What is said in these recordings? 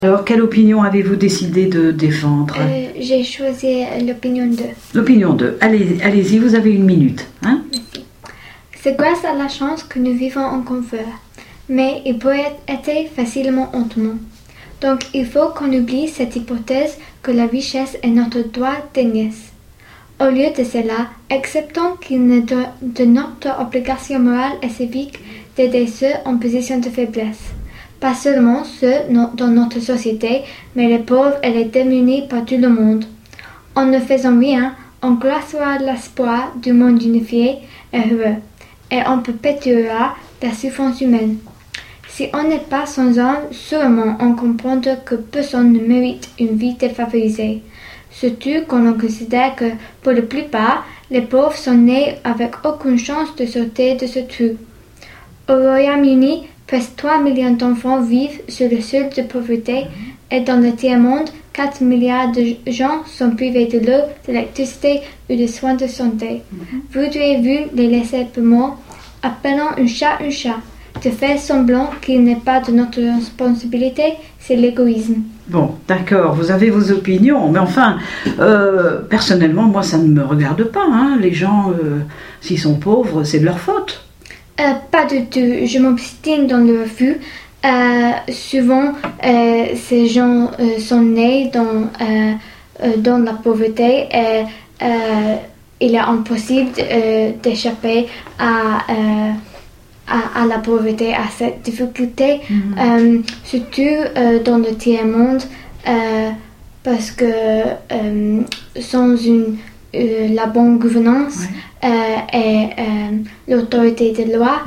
Alors, quelle opinion avez-vous décidé de défendre? J'ai choisi l'opinion 2. L'opinion 2. Allez-y, vous avez 1 minute. Hein? Merci. C'est grâce à la chance que nous vivons en confort, mais il peut être facilement honteux. Donc, il faut qu'on oublie cette hypothèse que la richesse est notre droit d'aînesse. Au lieu de cela, acceptons qu'il est de notre obligation morale et civique d'aider ceux en position de faiblesse. Pas seulement ceux dans notre société, mais les pauvres et les démunis par tout le monde. En ne faisant rien, on glacera l'espoir du monde unifié et heureux, et on perpétuera la souffrance humaine. Si on n'est pas sans âme, sûrement on comprend que personne ne mérite une vie défavorisée. Surtout quand on considère que, pour la plupart, les pauvres sont nés avec aucune chance de sortir de ce trou. Au Royaume-Uni, presque 3 millions d'enfants vivent sur le seuil de pauvreté et dans le tiers-monde, 4 milliards de gens sont privés de l'eau, de l'électricité ou de soins de santé. Voudriez-vous les laisser pour morts? Appelons un chat, de faire semblant qu'il n'est pas de notre responsabilité, c'est l'égoïsme. Bon, d'accord, vous avez vos opinions, mais enfin, personnellement, moi, ça ne me regarde pas. Hein. Les gens, s'ils sont pauvres, c'est de leur faute. Pas du tout, je m'obstine dans le refus. Souvent, ces gens sont nés dans la pauvreté et il est impossible d'échapper à la pauvreté, à cette difficulté, surtout dans le tiers-monde, parce que sans la bonne gouvernance et l'autorité de loi,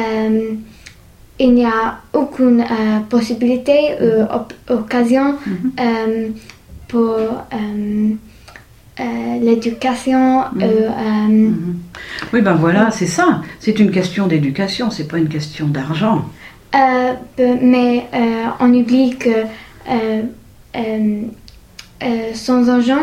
il n'y a aucune possibilité ou occasion pour l'éducation. Oui, ben voilà, c'est ça. C'est une question d'éducation, c'est pas une question d'argent. Mais on oublie que sans argent,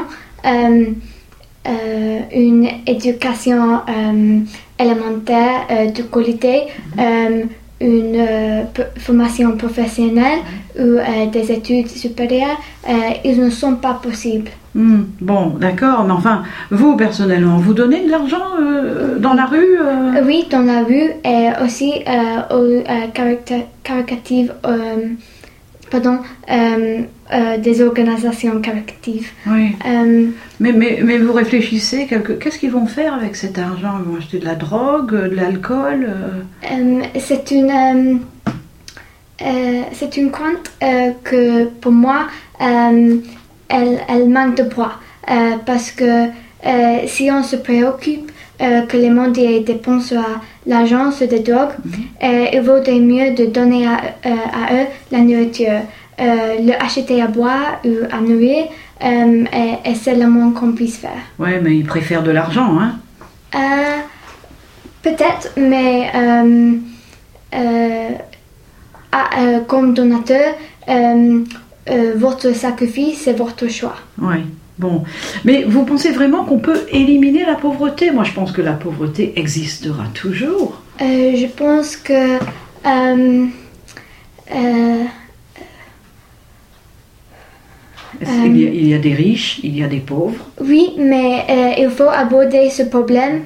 une éducation élémentaire de qualité, une formation professionnelle ou des études supérieures, ils ne sont pas possibles. Bon, d'accord, mais enfin, vous, personnellement, vous donnez de l'argent dans la rue Oui, dans la rue et aussi aux caritatives, des organisations caritatives. Oui. Mais vous réfléchissez, qu'est-ce qu'ils vont faire avec cet argent? Ils vont acheter de la drogue, de l'alcool C'est une crainte que, pour moi, elle manque de poids. Parce que si on se préoccupe que les mendiants dépensent l'argent sur des drogues, il vaudrait mieux de donner à eux la nourriture, leur acheter à boire ou à nourrir, et c'est le moins qu'on puisse faire. Oui, mais ils préfèrent de l'argent, hein? Peut-être, mais comme donateur, votre sacrifice, c'est votre choix. Oui. Bon, mais vous pensez vraiment qu'on peut éliminer la pauvreté? Moi, je pense que la pauvreté existera toujours. Je pense que il y a des riches, il y a des pauvres. Oui, mais il faut aborder ce problème.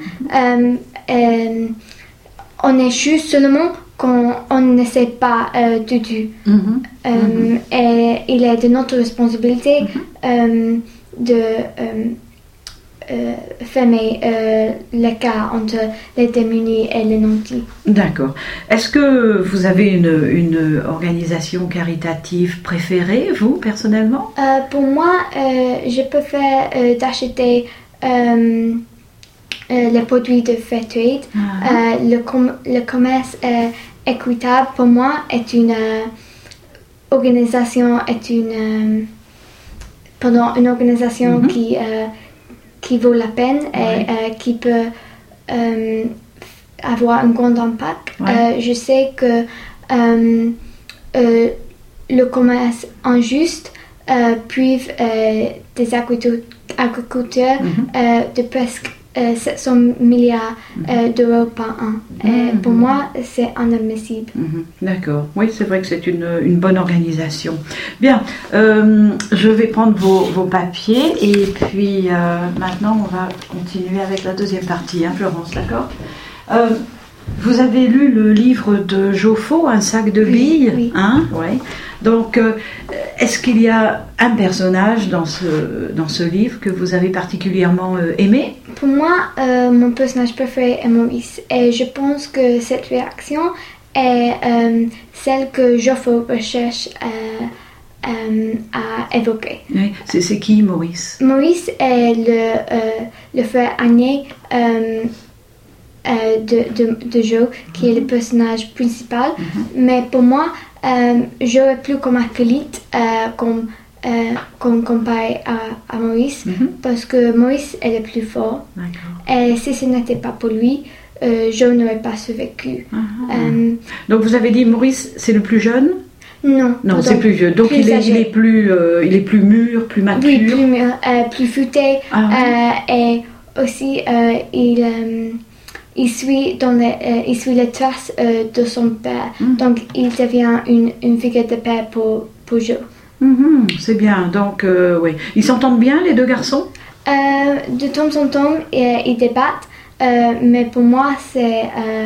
On échoue seulement quand on ne sait pas du tout. Et il est de notre responsabilité de fermer l'écart entre les démunis et les nantis. D'accord. Est-ce que vous avez une organisation caritative préférée, vous, personnellement? Pour moi, je préfère d'acheter les produits de Fairtrade. Le commerce équitable, pour moi, est une organisation, une organisation qui vaut la peine et qui peut avoir un grand impact. Je sais que le commerce injuste prive des agriculteurs de presque 700 milliards d'euros par an. Pour moi, c'est inadmissible. D'accord. Oui, c'est vrai que c'est une bonne organisation. Bien, je vais prendre vos papiers et puis maintenant on va continuer avec la deuxième partie, hein, Florence, d'accord? Vous avez lu le livre de Joffo, Un sac de billes, oui. Hein, ouais. Donc, est-ce qu'il y a un personnage dans ce livre que vous avez particulièrement aimé? Pour moi, mon personnage préféré est Maurice. Et je pense que cette réaction est celle que Joffo recherche à évoquer. Oui. C'est qui, Maurice? Maurice est le frère aîné de Joe, qui est le personnage principal. Mais pour moi, Joe est plus comme acolyte, comparé à Maurice, parce que Maurice est le plus fort. Et si ce n'était pas pour lui, Joe n'aurait pas survécu. Donc vous avez dit Maurice, c'est le plus jeune? Non, c'est plus vieux. Donc il est plus mûr, plus mature. Oui, plus mûr, plus futé, et aussi il suit les traces de son père. Donc il devient une figure de père pour Joe. C'est bien. Donc oui, ils s'entendent bien les deux garçons? De temps en temps, ils débattent, mais pour moi c'est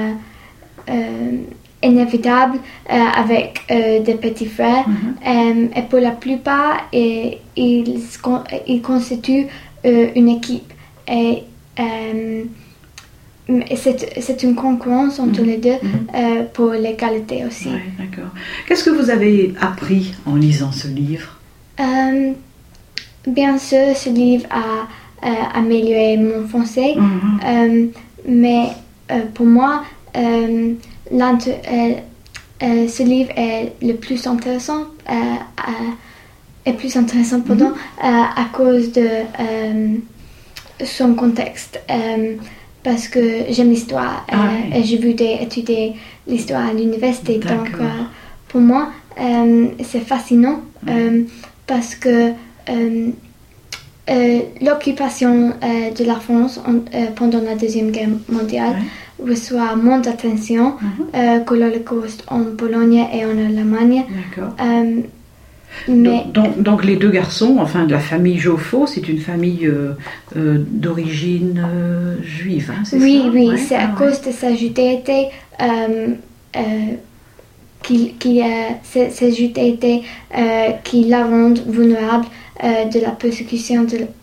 inévitable avec des petits frères. Et pour la plupart, ils constituent une équipe. Et c'est une concurrence entre les deux pour l'égalité aussi. Ouais, d'accord. Qu'est-ce que vous avez appris en lisant ce livre? Bien sûr, ce livre a amélioré mon français, mais pour moi, ce livre est le plus intéressant, à cause de son contexte. Parce que j'aime l'histoire et j'ai voulu étudier l'histoire à l'université. Donc, pour moi, c'est fascinant parce que l'occupation de la France pendant la Deuxième Guerre mondiale reçoit moins d'attention que l'Holocauste en Pologne et en Allemagne. D'accord. Donc les deux garçons, enfin de la famille Joffo, c'est une famille d'origine juive, hein, c'est ça? Oui, c'est à cause de sa judaïté qui la rend vulnérable à la persécution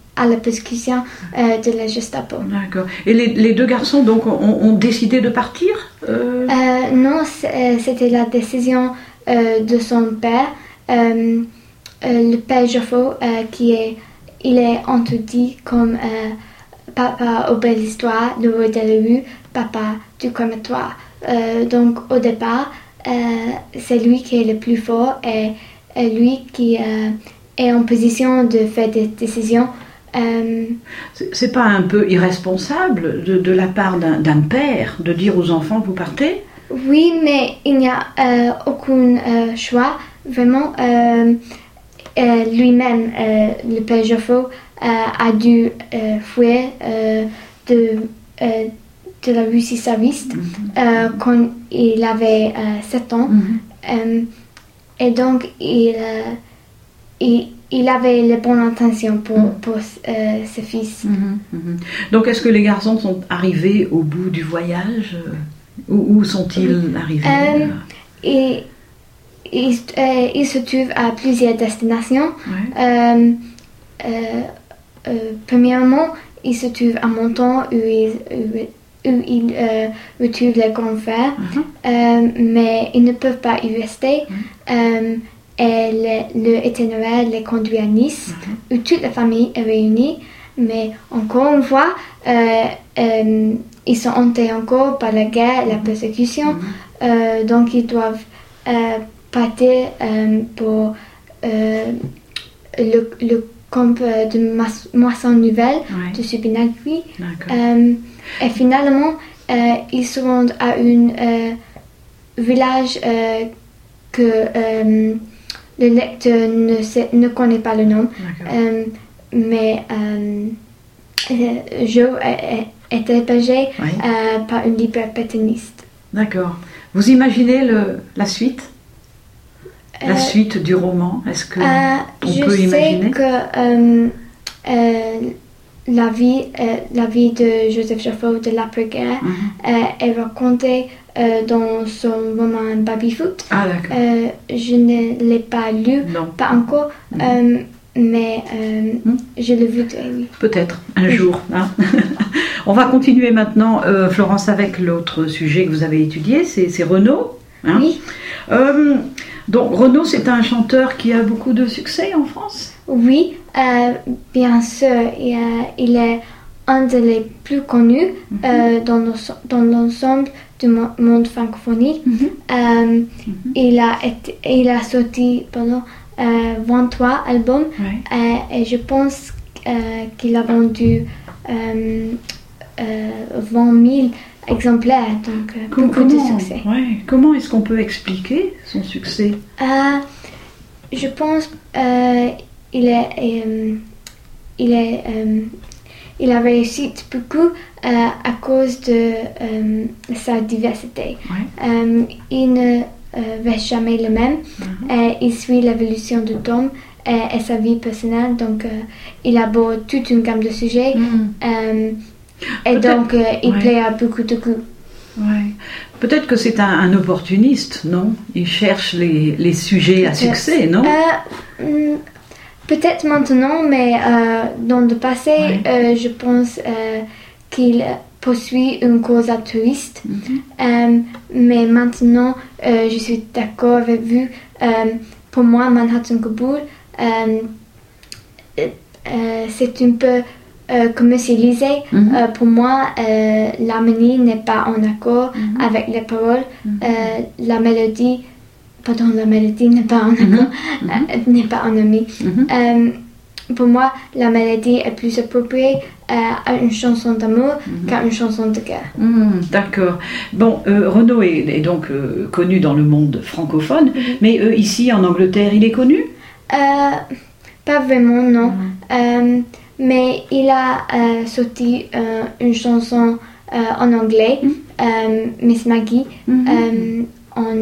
de la Gestapo. D'accord. Et les deux garçons donc ont décidé de partir? Non, c'était la décision de son père. Le père Joffo, il est introduit comme papa aux belles histoires, le roi de la rue, papa du crématoire. Donc au départ, c'est lui qui est le plus fort et lui qui est en position de faire des décisions. C'est pas un peu irresponsable de la part d'un père de dire aux enfants vous partez? Oui, mais il n'y a aucun choix. Vraiment, lui-même, le père Joffo, a dû fuir de la Russie tsariste quand il avait 7 ans. Et donc, il avait les bonnes intentions pour ses fils. Donc, est-ce que les garçons sont arrivés au bout du voyage? Où sont-ils arrivés? Il se trouve à plusieurs destinations. Premièrement, il se trouve à Menton où il retrouve les grands frères, mais ils ne peuvent pas y rester. Et le itinéraire les conduit à Nice, où toute la famille est réunie. Mais encore une fois, ils sont hantés encore par la guerre et la persécution. Donc ils doivent partir pour le camp de Moisson Nouvelle de Subinagui. Et finalement, ils se rendent à un village que le lecteur ne connaît pas le nom. Mais Joe était hébergé Oui. par une libérationiste. D'accord. Vous imaginez la suite? La suite du roman? Est-ce que on peut imaginer? Je sais que la vie de Joseph Joffo de l'après-guerre est racontée dans son roman Babyfoot. Ah, d'accord. Je ne l'ai pas lu, Non. pas encore, mais je l'ai vu. Oui. Peut-être, un jour. Hein. On va continuer maintenant, Florence, avec l'autre sujet que vous avez étudié, c'est Renaud. Hein. Oui. Donc Renaud, c'est un chanteur qui a beaucoup de succès en France? Oui, bien sûr, il est un des plus connus dans l'ensemble du monde francophonie. Il a sorti 23 albums et je pense qu'il a vendu 20 000 exemplaires, donc beaucoup de succès. Comment est-ce qu'on peut expliquer son succès? Je pense il a réussi beaucoup à cause de sa diversité. Il ne reste jamais le même. Il suit l'évolution de Tom et sa vie personnelle, donc il aborde toute une gamme de sujets. Et donc, il plaît à beaucoup de goût. Ouais. Peut-être que c'est un opportuniste, non? Il cherche les sujets à succès, non? Peut-être maintenant, mais dans le passé, je pense qu'il poursuit une cause altruiste. Mais maintenant, je suis d'accord avec vous. Pour moi, Manhattan Kaboul, c'est un peu commercialisé. Pour moi, l'harmonie n'est pas en accord avec les paroles. La mélodie n'est pas en accord, n'est pas en harmonie. Pour moi, la mélodie est plus appropriée à une chanson d'amour qu'à une chanson de guerre. D'accord. Bon, Renaud est donc connu dans le monde francophone, mais ici en Angleterre, il est connu? Pas vraiment, non. Mais il a sorti une chanson en anglais, Miss Maggie, en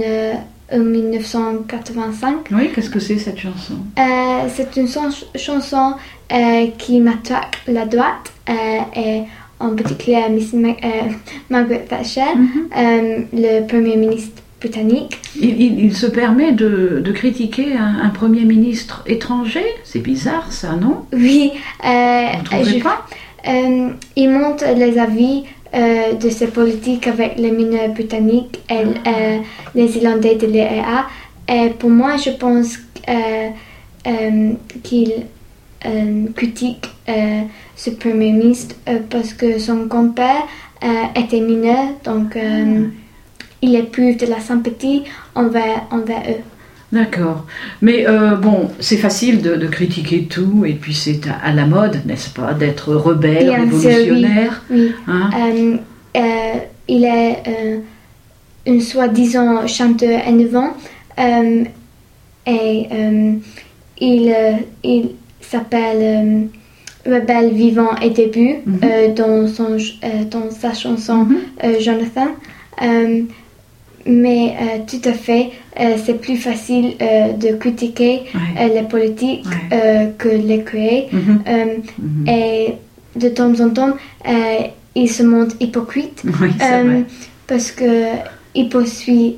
1985. Oui, qu'est-ce que c'est cette chanson? C'est une chanson qui m'attaque la droite, et en particulier Margaret Thatcher, le Premier ministre britannique. Il se permet de critiquer un Premier ministre étranger? C'est bizarre ça, non? Oui. On trouverait pas? Il montre les avis de ses politiques avec les mineurs britanniques et les Irlandais de l'EA. Et pour moi, je pense qu'il critique ce Premier ministre parce que son compère était mineur, donc il éprouve de la sympathie envers eux. D'accord. Mais bon, c'est facile de critiquer tout, et puis c'est à la mode, n'est-ce pas, d'être rebelle, bien révolutionnaire. Sûr, oui. Hein? Il est un soi-disant chanteur innovant, et il s'appelle Rebelle vivant et début dans sa chanson Jonathan. Mais tout à fait, c'est plus facile de critiquer les politiques que les créer. Et de temps en temps, il se montre hypocrite, parce qu'il poursuit,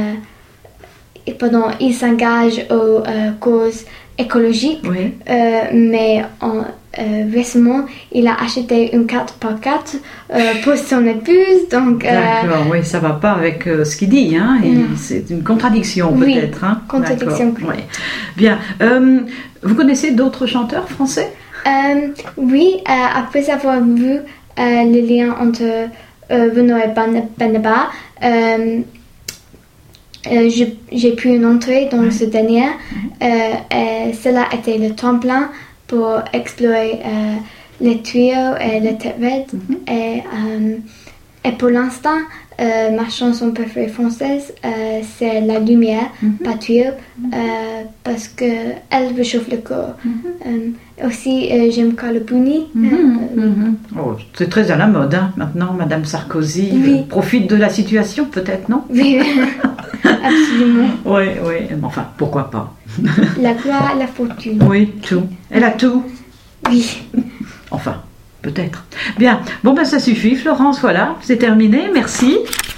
il s'engage aux causes écologiques, mais récemment, il a acheté une 4x4 pour son épouse, donc... D'accord, oui, ça va pas avec ce qu'il dit, hein, c'est une contradiction peut-être. Hein. Contradiction. Oui. Bien, vous connaissez d'autres chanteurs français? Oui, après avoir vu le lien entre Renaud et Barnaba, j'ai pu une entrée dans ce dernier, et cela était le tremplin pour explorer les tuyaux et les têtes raides. Et pour l'instant, Ma chanson préférée française, c'est La Lumière, Pâture, parce qu'elle réchauffe le corps. Aussi, j'aime Carlo Bruni. Oh, c'est très à la mode, hein. Maintenant, Madame Sarkozy profite de la situation, peut-être, non? Oui, absolument. Oui, enfin, pourquoi pas? La gloire, la fortune. Oui, tout. Elle a tout. Oui. Enfin, peut-être. Bien, bon ben ça suffit Florence, voilà, c'est terminé, merci.